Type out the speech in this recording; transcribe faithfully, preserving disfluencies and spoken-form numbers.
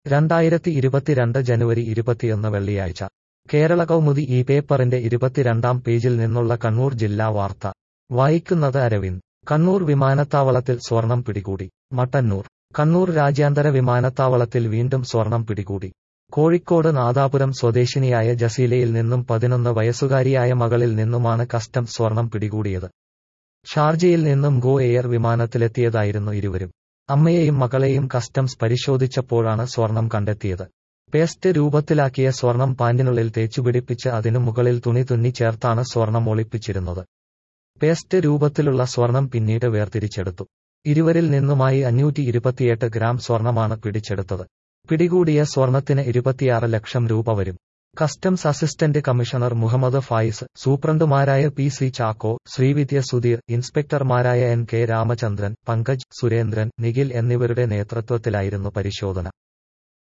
രണ്ടായിരത്തി ഇരുപത്തിരണ്ട് ജനുവരി ഇരുപത്തിയൊന്ന് വെള്ളിയാഴ്ച കേരള കൗമുദി ഈ പേപ്പറിന്റെ ഇരുപത്തിരണ്ടാം പേജിൽ നിന്നുള്ള കണ്ണൂർ ജില്ലാ വാർത്ത വായിക്കുന്നത് അരവിന്ദ്. കണ്ണൂർ വിമാനത്താവളത്തിൽ സ്വർണം പിടികൂടി. മട്ടന്നൂർ. കണ്ണൂർ രാജ്യാന്തര വിമാനത്താവളത്തിൽ വീണ്ടും സ്വർണം പിടികൂടി. കോഴിക്കോട് നാദാപുരം സ്വദേശിനിയായ ജസീലയിൽ നിന്നും പതിനൊന്ന് വയസ്സുകാരിയായ മകളിൽ നിന്നുമാണ് കസ്റ്റംസ് സ്വർണം പിടികൂടിയത്. ഷാർജയിൽ നിന്നും ഗോ എയർ വിമാനത്തിലെത്തിയതായിരുന്നു ഇരുവരും. അമ്മയെയും മകളെയും കസ്റ്റംസ് പരിശോധിച്ചപ്പോഴാണ് സ്വർണം കണ്ടെത്തിയത്. പേസ്റ്റ് രൂപത്തിലാക്കിയ സ്വർണം പാന്റിനുള്ളിൽ തേച്ചുപിടിപ്പിച്ച് അതിനു മുകളിൽ തുണി തുന്നി ചേർത്താണ് സ്വർണം ഒളിപ്പിച്ചിരുന്നത്. പേസ്റ്റ് രൂപത്തിലുള്ള സ്വർണം പിന്നീട് വേർതിരിച്ചെടുത്തു. ഇരുവരിൽ നിന്നുമായി അഞ്ഞൂറ്റി ഇരുപത്തിയെട്ട് ഗ്രാം സ്വർണമാണ് പിടിച്ചെടുത്തത്. പിടികൂടിയ സ്വർണത്തിന് ഇരുപത്തിയാറ് ലക്ഷം രൂപ വരും. Customs assistant commissioner Muhammad Fayis, സൂപ്രണ്ടുമാരായ പി സി ചാക്കോ, ശ്രീവിദ്യ സുധീർ, ഇൻസ്പെക്ടർമാരായ എൻ കെ രാമചന്ദ്രൻ, പങ്കജ്, സുരേന്ദ്രൻ, നിഖിൽ എന്നിവരുടെ നേതൃത്വത്തിലായിരുന്നു പരിശോധന.